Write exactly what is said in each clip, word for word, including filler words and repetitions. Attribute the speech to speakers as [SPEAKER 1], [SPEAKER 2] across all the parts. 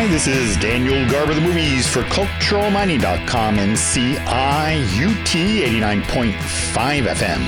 [SPEAKER 1] Hi, this is Daniel Garber, the movies for cultural mining dot com and C I U T eighty-nine point five F M.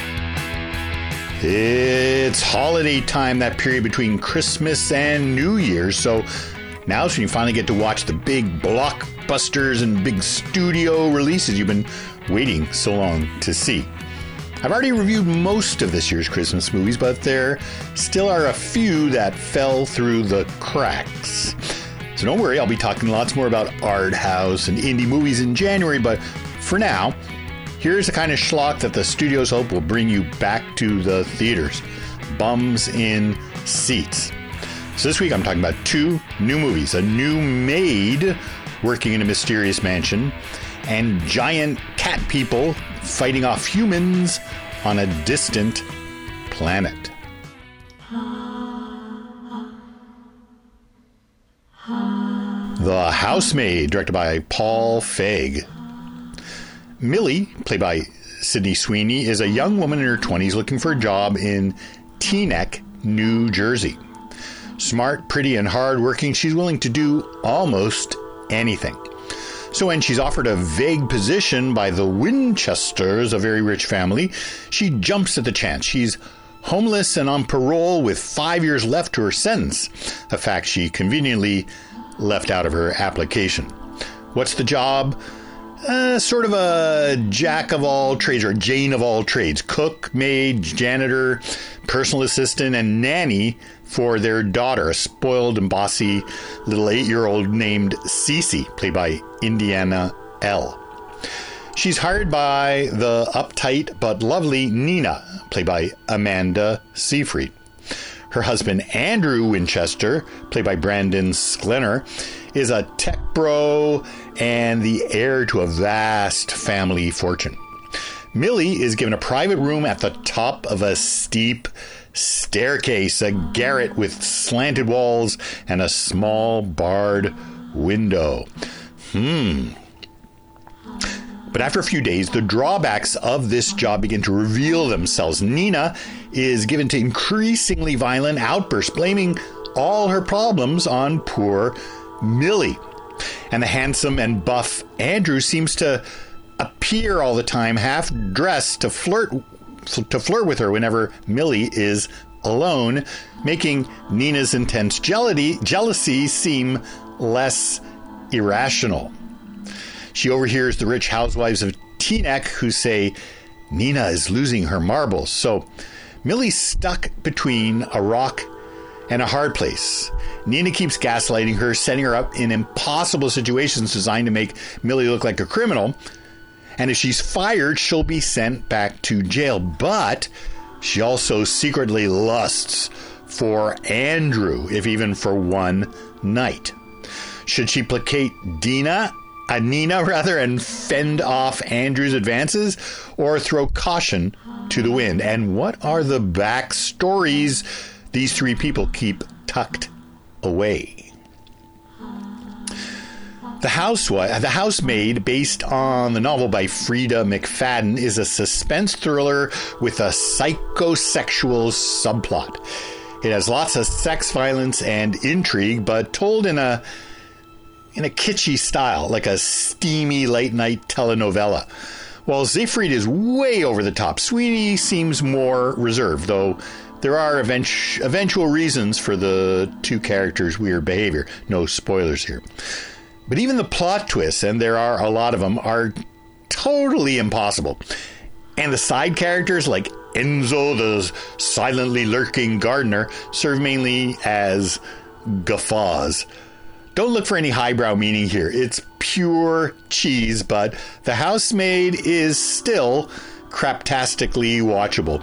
[SPEAKER 1] It's holiday time, that period between Christmas and New Year's, so now's when you finally get to watch the big blockbusters and big studio releases you've been waiting so long to see. I've already reviewed most of this year's Christmas movies, but there still are a few that fell through the cracks. So don't worry, I'll be talking lots more about art house and indie movies in January, but for now, here's the kind of schlock that the studios hope will bring you back to the theaters. Bums in seats. So this week I'm talking about two new movies. A new maid working in a mysterious mansion, and giant cat people fighting off humans on a distant planet. The Housemaid, directed by Paul Feig. Millie, played by Sydney Sweeney, is a young woman in her twenties looking for a job in Teaneck, New Jersey. Smart, pretty, and hardworking, she's willing to do almost anything. So when she's offered a vague position by the Winchesters, a very rich family, she jumps at the chance. She's homeless and on parole with five years left to her sentence, a fact she conveniently left out of her application. What's the job? Uh, sort of a jack of all trades, or Jane of all trades. Cook, maid, janitor, personal assistant, and nanny for their daughter, a spoiled and bossy little eight-year-old named Cece, played by Indiana L. She's hired by the uptight but lovely Nina, played by Amanda Seyfried. Her husband, Andrew Winchester, played by Brandon Sklenar, is a tech bro and the heir to a vast family fortune. Millie is given a private room at the top of a steep staircase, a garret with slanted walls and a small barred window. Hmm. But after a few days, the drawbacks of this job begin to reveal themselves. Nina is given to increasingly violent outbursts, blaming all her problems on poor Millie. And the handsome and buff Andrew seems to appear all the time, half dressed to flirt to flirt with her whenever Millie is alone, making Nina's intense jealousy jealousy seem less irrational. She overhears the rich housewives of Teaneck who say Nina is losing her marbles. So Millie's stuck between a rock and a hard place. Nina keeps gaslighting her, setting her up in impossible situations designed to make Millie look like a criminal. And if she's fired, she'll be sent back to jail. But she also secretly lusts for Andrew, if even for one night. Should she placate Dina, uh, Nina rather, and fend off Andrew's advances, or throw caution to the wind? And what are the backstories these three people keep tucked away? The Housewife, The Housemaid, based on the novel by Frida McFadden, is a suspense thriller with a psychosexual subplot. It has lots of sex, violence, and intrigue, but told in a in a kitschy style, like a steamy late-night telenovela. While Seyfried is way over the top, Sweeney seems more reserved, though there are eventu- eventual reasons for the two characters' weird behavior. No spoilers here. But even the plot twists, and there are a lot of them, are totally impossible. And the side characters, like Enzo, the silently lurking gardener, serve mainly as guffaws. Don't look for any highbrow meaning here. It's pure cheese, but The Housemaid is still craptastically watchable.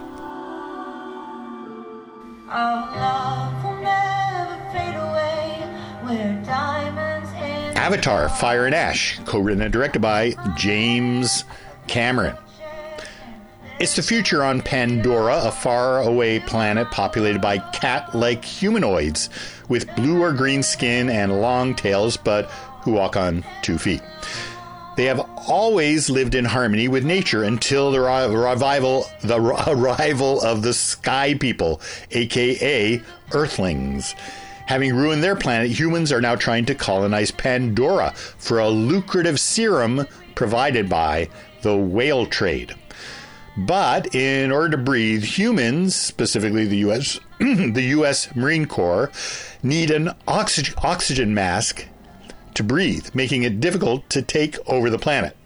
[SPEAKER 2] Our love will never fade away. We're diamonds in
[SPEAKER 1] Avatar, Fire and Ash, co-written and directed by James Cameron. It's the future on Pandora, a faraway planet populated by cat-like humanoids with blue or green skin and long tails, but who walk on two feet. They have always lived in harmony with nature until the revival, the arrival of the Sky People, aka Earthlings. Having ruined their planet, humans are now trying to colonize Pandora for a lucrative serum provided by the whale trade. But in order to breathe, humans, specifically the U S the U S Marine Corps, need an oxygen, oxygen mask to breathe, making it difficult to take over the planet.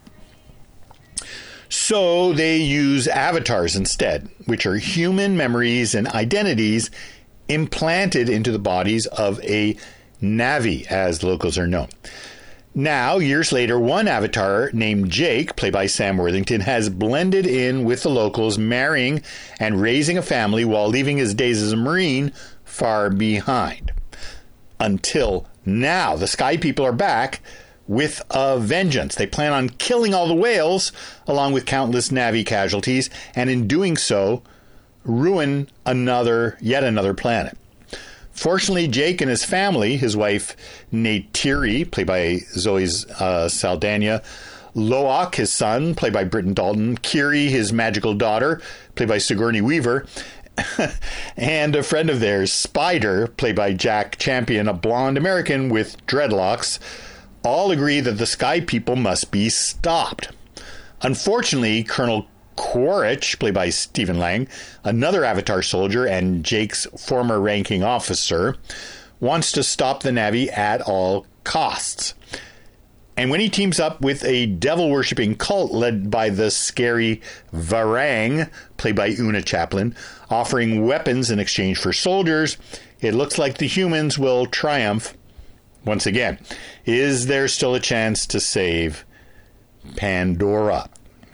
[SPEAKER 1] So they use avatars instead, which are human memories and identities implanted into the bodies of a Na'vi, as locals are known. Now, years later, one avatar named Jake, played by Sam Worthington, has blended in with the locals, marrying and raising a family while leaving his days as a Marine far behind. Until now, the Sky People are back with a vengeance. They plan on killing all the whales, along with countless Na'vi casualties, and in doing so, ruin another, yet another planet. Fortunately, Jake and his family, his wife Neytiri, played by Zoe uh, Saldana, Loak, his son, played by Britton Dalton, Kiri, his magical daughter, played by Sigourney Weaver, and a friend of theirs, Spider, played by Jack Champion, a blonde American with dreadlocks, all agree that the Sky People must be stopped. Unfortunately, Colonel Quaritch, played by Stephen Lang, another Avatar soldier and Jake's former ranking officer, wants to stop the Na'vi at all costs. And when he teams up with a devil-worshipping cult led by the scary Varang, played by Una Chaplin, offering weapons in exchange for soldiers, it looks like the humans will triumph once again. Is there still a chance to save Pandora?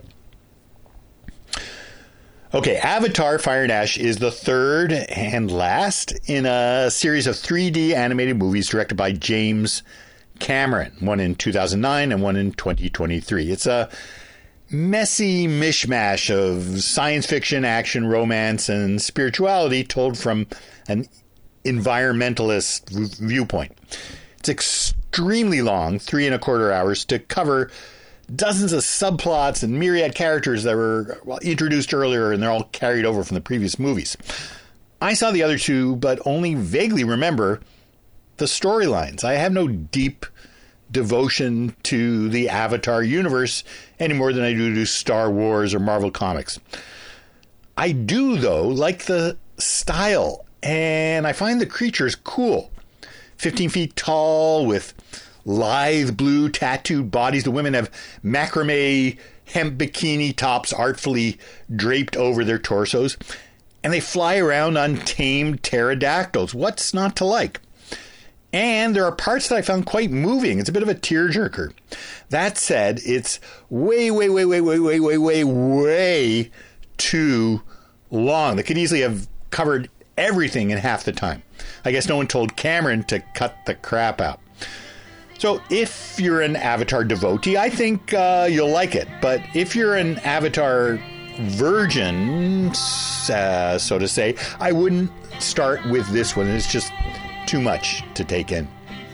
[SPEAKER 1] Okay, Avatar Fire and Ash is the third and last in a series of three D animated movies directed by James Cameron, one in two thousand nine and one in twenty twenty-three. It's a messy mishmash of science fiction, action, romance, and spirituality told from an environmentalist v- viewpoint. It's extremely long, three and a quarter hours, to cover dozens of subplots and myriad characters that were well, introduced earlier, and they're all carried over from the previous movies. I saw the other two, but only vaguely remember the storylines. I have no deep devotion to the Avatar universe any more than I do to Star Wars or Marvel Comics. I do, though, like the style, and I find the creatures cool. fifteen feet tall with lithe blue tattooed bodies. The women have macrame hemp bikini tops artfully draped over their torsos. And they fly around on tamed pterodactyls. What's not to like? And there are parts that I found quite moving. It's a bit of a tearjerker. That said, it's way, way, way, way, way, way, way, way, way too long. They could easily have covered everything in half the time. I guess no one told Cameron to cut the crap out. So if you're an Avatar devotee, I think uh, you'll like it. But if you're an Avatar virgin, uh, so to say, I wouldn't start with this one. It's just too much to take in.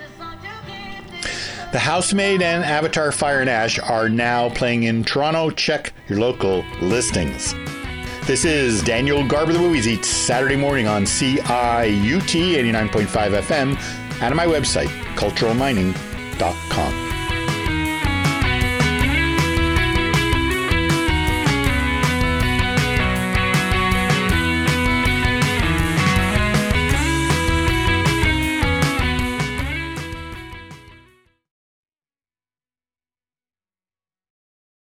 [SPEAKER 1] The Housemaid and Avatar Fire and Ash are now playing in Toronto. Check your local listings. This is Daniel Garber, the Movies Eats, Saturday morning on C I U T eighty-nine point five F M and on my website, cultural mining dot com.